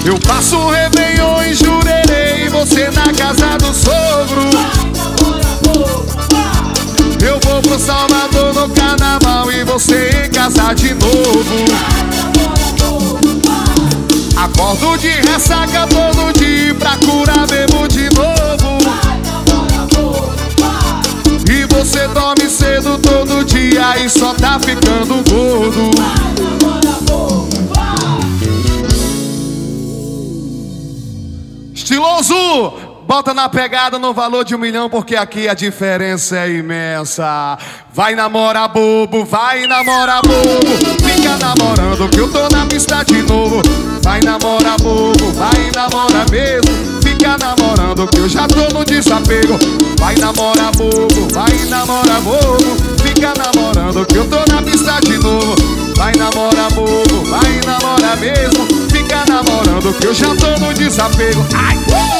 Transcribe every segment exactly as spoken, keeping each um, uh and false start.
Eu passo o Réveillon em Jurerê e você na casa do sogro. Eu vou pro Salvador no carnaval e você em casa de novo. Acordo de ressaca todo dia, pra curar bebo de novo. E você dorme cedo todo dia e só tá ficando gordo. Estiloso! Bota na pegada no valor de um milhão, porque aqui a diferença é imensa. Vai namorar bobo, vai namorar bobo. Fica namorando que eu tô na pista de novo. Vai namorar bobo, vai namorar mesmo. Fica namorando que eu já tô no desapego. Vai namorar bobo, vai namorar bobo. Fica namorando que eu tô na pista de novo. Vai namorar bobo, vai namorar mesmo. Fica namorando que eu já tô no desapego. Ai!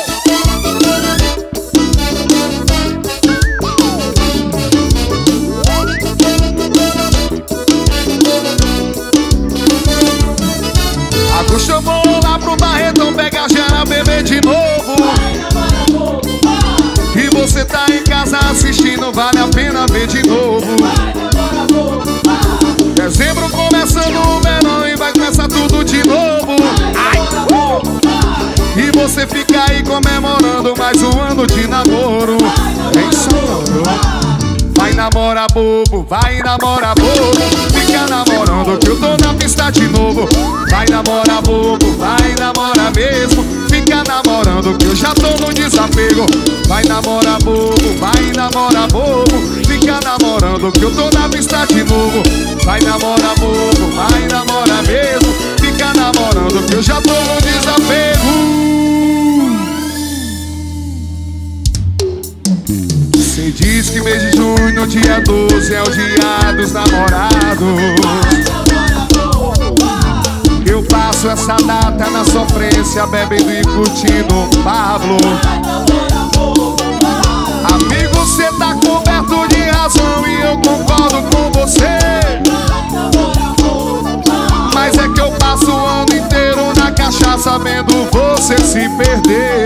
Chamou lá pro Barretão, pega a gera, beber de novo. E você tá em casa assistindo, vale a pena ver de novo. Dezembro começando o verão e vai começar tudo de novo. Ai. E você fica aí comemorando mais um ano de namoro. Vem sonhando. Vai namorar bobo, vai namorar bobo. Fica namorando que eu tô na pista de novo. Vai namorar bobo, vai namorar mesmo. Fica namorando que eu já tô no desapego. Vai namorar bobo, vai namorar bobo. Fica namorando que eu tô na pista de novo. Vai namorar bobo, vai namorar mesmo. Fica namorando que eu já tô no desapego. Você diz que mês de junho, dia doze, é o dia dos namorados. Eu passo essa data na sofrência, bebendo e curtindo um Pablo. Amigo, cê tá coberto de razão e eu concordo com você. Mas é que eu passo o ano inteiro na cachaça vendo você se perder.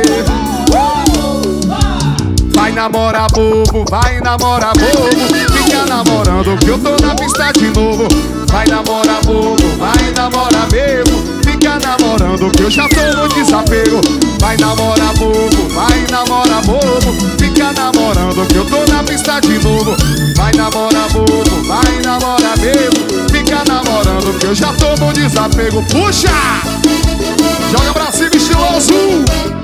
Vai namorar bobo, vai namorar bobo. Fica namorando que eu tô na pista de novo. Vai namorar bobo, vai namorar mesmo. Fica namorando que eu já tô no desapego. Vai namorar bobo, vai namorar bobo. Fica namorando que eu tô na pista de novo. Vai namorar bobo, vai namorar mesmo. Fica namorando que eu já tô no desapego. Puxa! Joga pra cima, estiloso!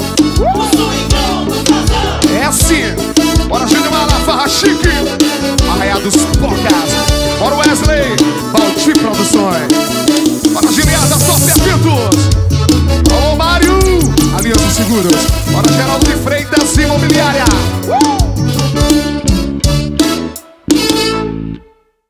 É assim, bora Gilmar na farra chique. Arraia dos Pocas. Bora Wesley, Valti Produções. Bora Giliada, só perdidos. Ô Mário, Aliança Seguros. Bora Geraldo de Freitas Imobiliária.